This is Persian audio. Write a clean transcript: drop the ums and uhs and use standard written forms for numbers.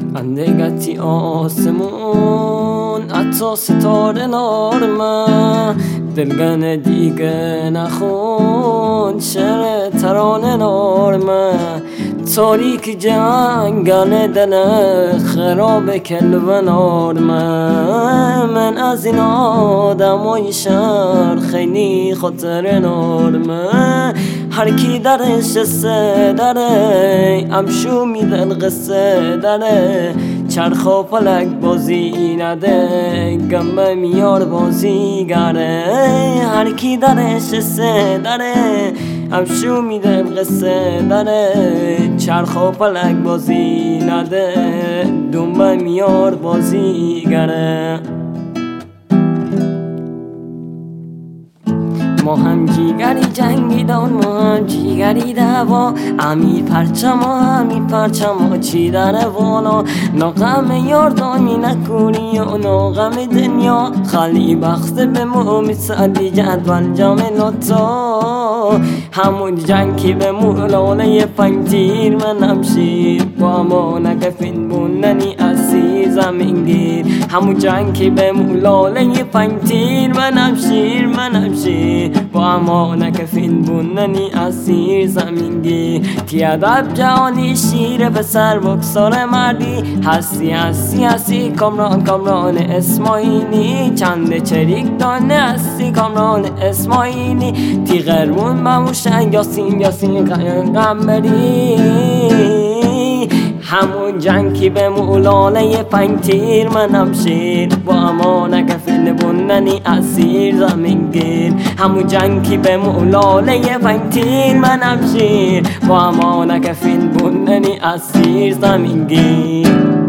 اندگتی آسمون حتی ستاره نارمه دلگن دیگه نخون شعر ترانه نارمه تاریک جنگل دل خراب کلوه نارمه من از این آدمای شهر خیلی خاطر نارمه هر کی درش قصه داره امشو میدن قصه داره چرخ و فلک بازی نده گمه میار بازیگره هر کی درش قصه داره امشو میدن قصه داره چرخ و فلک بازی نده دنبه میار بازیگره ما هم جیگری جنگیدان ما هم جیگری دوا امی پرچم چی داره والا نا غم یاردانی نکنی و نا غم دنیا خالی بخته به مو مثالی جدول جام لطا همون جنگ که به مولاله پنجیر من شیر با ما نگفین بوننی اسی زمین گیر همون جنگ که به مولاله پنجیر من شیر با ما نکفین بوننی اسیر زمینگی تی ادب جهانی شیر به سر بکسار مردی هستی کامران اسماعیلی چند چریک دانه هستی کامران اسماعیلی تی غربون بموشن یاسین قمری همون جنگی به مولاله پنجیر منم شیر با ما نگفین بوننی اسیر زمینگیر همون جنگی به مولاله پنجیر منم شیر با ما نگفین بوننی اسیر زمینگیر